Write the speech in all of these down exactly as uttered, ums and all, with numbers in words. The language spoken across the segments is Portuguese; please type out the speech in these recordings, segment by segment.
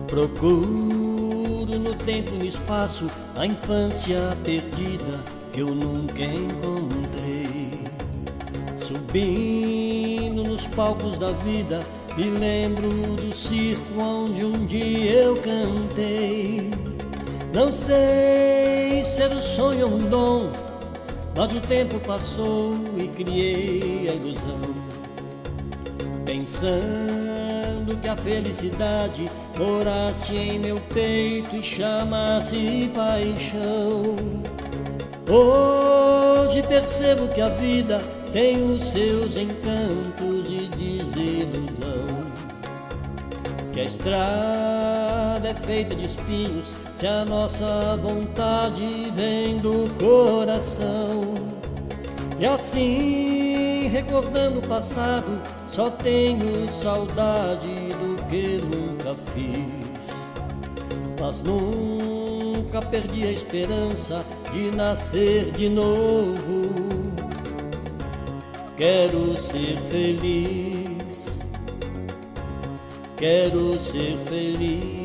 Procuro no tempo e no espaço a infância perdida que eu nunca encontrei. Subindo nos palcos da vida, me lembro do circo onde um dia eu cantei. Não sei se era o sonho ou um dom, mas o tempo passou e criei a ilusão, pensando que a felicidade morasse em meu peito e chamasse paixão. Hoje percebo que a vida tem os seus encantos e desilusão, que a estrada é feita de espinhos se a nossa vontade vem do coração. E assim, recordando o passado, só tenho saudade do que nunca fiz. Mas nunca perdi a esperança de nascer de novo. Quero ser feliz, quero ser feliz.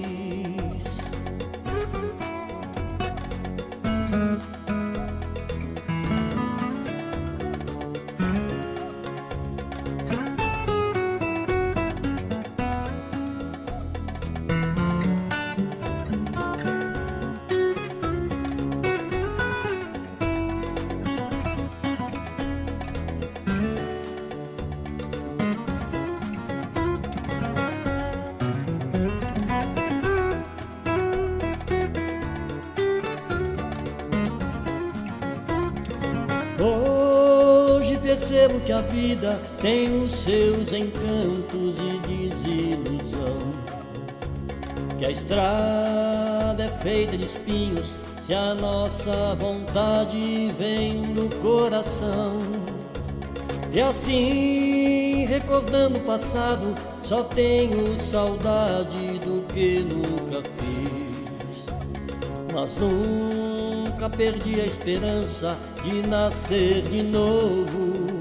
Hoje percebo que a vida tem os seus encantos e desilusão, que a estrada é feita de espinhos se a nossa vontade vem do coração. E assim, recordando o passado, só tenho saudade do que nunca fiz. Mas nunca perdi a esperança de nascer de novo.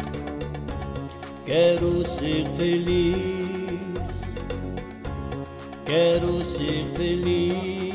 Quero ser feliz, quero ser feliz.